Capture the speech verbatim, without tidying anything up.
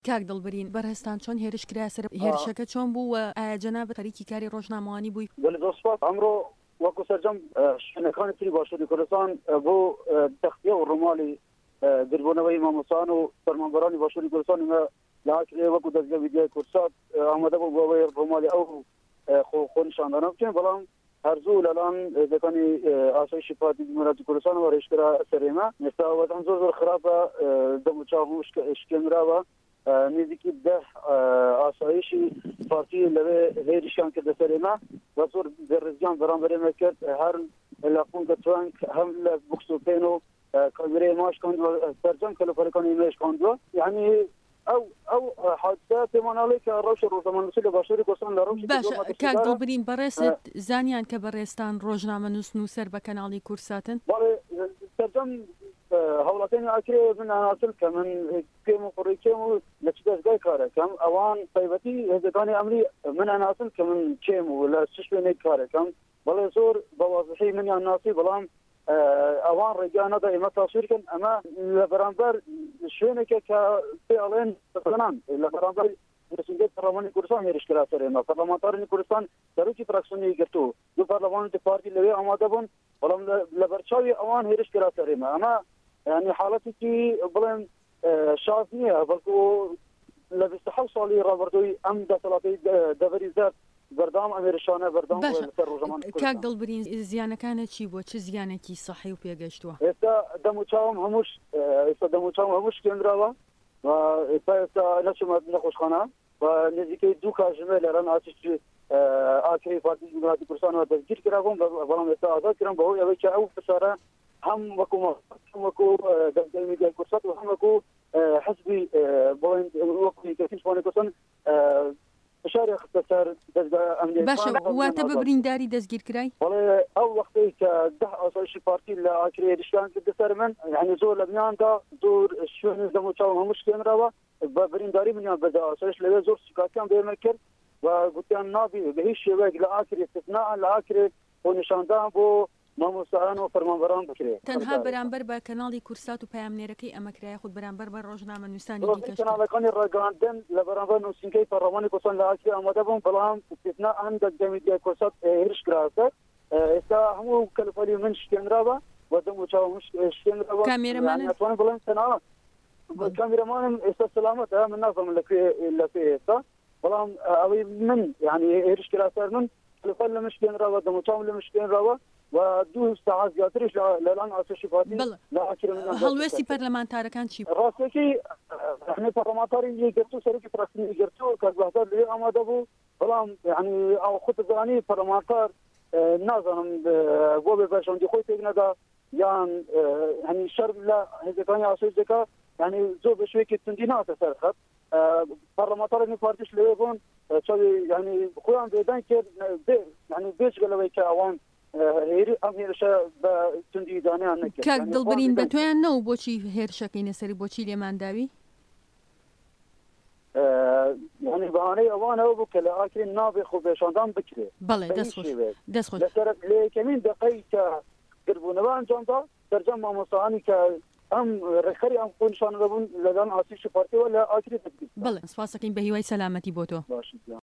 کاک دڵبرین بەرهەستان چۆن هێرشکرا سەر هێرشەکە چۆن بوو و ئایا جەنابەت خەریکی کاری ڕۆژنامەوانی بووی؟ دەسپات ئەمڕۆ وەکو سەرجەم شوێنەکانی تری باشووری کوردستان بۆ تەختیە و ڕۆماڵی گربوونەوەی مامۆستایان و فەرمانبەرانی باشووری کوردستان لە ئاکرێ وەکو دەستگای میدیای کورسات ئامادە بوو بۆ ئەوەی ڕۆماڵی ئەو خۆنیشاندانە بکەن، بەڵام هەرزوو لەلایەن دەکانی ئاسایشی پارتی جمهوریەتی کوردستانەوە ڕێژکرا سەرێمە. ئێستا وەزان زۆر زۆر خراپە، دەم و چاو شکێنراوە، نزیکی ده ئاسایشی پارتی لەوێ هێرشیان کردە سەرێمە و زۆر بێڕێزیان بەرامبەرێمە کرد، هەر لە قونگە توانک هەم لە بوکس و پێن و کامیرەی ماش کاندووە، سەرجەم کەلەفەرەکانی مێش کاندووە. یعنی ئەو ئەو حادثە پێماناڵێ کە ڕەوشە ڕۆژنامەنووسی لە باشووری کوردستان لە ڕەوشی باش کاک دڵبرین بەڕێست زانیان کە بەڕێستان ڕۆژنامەنووس نووسەر بە کەناڵی کورساتن؟ بەڵێ سەرجەم هەوڵاتێنی ئاکرێ من ئاناسل کە من پێم و قوڕێکێم و لە چ دەستگای کارەکەم ئەوان تایبەتی هێزەکانی ئەمری من ئاناسل کە من چێم و لە چ شوێنێک کارەکەم، بەڵێ زۆر بەوازحی منیان ناسی، بەڵام ئەوان ڕێگیان نەدا ئێمە تاسوورکەن ئەمە لە بەرامبەر شوێنێکە کە پێ ئەڵێن سەنان لە بەرامبەر رسیدەی پەرلەمانی کوردستان هێرشکرا سەرێمە. پەرلەمانتارانی کوردستان سەرۆکی فراکسیۆنی گرتو، دوو پەرلەمانی پارتی لەوێ ئامادە بوون، بەڵام لە بەرچاوی ئەوان هێرشکرا سەرێمە. ئەمە یعنی حاڵەتێکی بڵێن شاز نییە، بەڵکو لە بیست و حەوت ساڵی ڕابردووی ئەم دەسەڵاتی دەڤەری زەرد بەردام ئەمێرشانە بەردام سەر ڕۆژنامەکانی کاک دڵبرین زیانەکانە چی بووە؟ چ زیانێکی سەحی و پێگەشتووە؟ ئێستا دەم و چاوم هەمووش ئێستا دەم و چاوم هەموو شکێنراوە و ئێستا ئێستا نەچمە نەخۆشخانە و نزیکەی دوو کاتژمێ لەرەن ئاتیشی ئاکرێی پارتی جمهوریەتی کوردستانەوە دەستگیر کرابووم، بەڵام ئێستا ئازاد کرام بەهۆی ئەوەی کە ئەو فشارە هەم وەکو وەکو دەستگای میدیای کورسات و هەم وەکو حزبی بڵێن وەکو کەسیشوانی کوردستان فشاری خستە سەر دەستگای ئەمنیەتی. باشە واتە بە برینداری دەستگیرکرای؟ بەڵێ ئەو وەختەی کە ده ئاسایشی پارتی لە ئاکرێ هێرشیان کردە سەر من، یعنی زۆر لە بنیاندا زۆر شوێنی دەم و چاوم هەموو شکێنراوە، بە برینداری منیان بەدا ئاسایش لەوێ زۆر سوکاتیان بێمە کرد و گوتیان نابی بە هیچ شێوەیەک لە ئاکرێ استثناء لە ئاکرێ خۆنیشاندان بۆ مامۆستایان و فەرمانبەران بکرێت. تەنها بەرامبەر بە کەناڵی کورسات و پامنێرەکەی ئەمەکرای خود بەرامبەر بە ڕۆژنامەنووسانی دیکەش کەناڵەکانی ڕێگەاندن لە بەرامبەر نووسینگەی پەرلەمانی کوردستان لە ئاکرێ ئامادە بوون، بەڵام استثناء ئەم دەستگای میدیای کورسات هێرشکراسە. ئێستا هەموو کەلفەلی من شکێنراوە و دەم و چاوم شکێنراوە. کامێرەمانن ناتوانم بڵێم تەنها کامێرەمانم ئێستا سەلامەتە، من نازانم لەکوێ لەکوێ ئێستا، بەڵام ئەوەی من یعنی هێرشکرا سەر من کەلفەل لە من شکێنراوە، دەم و چاوم لە من شکێنراوە و دوو ساعات زیاترش لەلایەن ئاسایشی پارتی لە ئاکرێ من هەڵوێستی پەرلەمانتارەکان چی بوو؟ ڕاستێکی پەرلەمانتاری یەکگرتو سەرۆکی فراکسیۆنی گرتو کە بەهزار لەوێ ئامادە بوو، بەڵام یعنی ئەو خودزانی پەرلەمانتار نازانم بۆ بێ بەرژەوەندی خۆی پێک نەدا یان یعنی شەر لە هێزەکانی ئاسایش دەکا، یعنی زۆر بە شوەیەکی توندی ناتە سەر خەت. پەرلەمانتارانی پارتیش لەوێ بوون، چاوی یعنی خۆیان بێدەنگ کرد یعنی بێجگەلەوەی کە ئەوان هێری ئەم هێرشە بە توندی دانیان نەکرد. کاک دڵبرین بە تۆیان نەوە بۆچی هێرشەکەی نەسەری بۆچی لێمانداوی؟ یعنی بەهانەی ئەوانەوە بوو کە لە ئاکرێ نابێ خۆپێشاندان بکرێت. بەڵێ دەستخۆش دەستخۆش لەسەر لە یەکەمین دقەی کە گربوونەوە ئەنجامدا سەرجەم مامۆستایانی کە ئەم ڕێکخەری ئەم خۆنیشانە دەبوون لەلایەن ئاسایشی پارتیەوە لە ئاکرێ دەستگیر. بەڵێ سپاسەکەین بە هیوای سەلامەتی بۆ تۆ.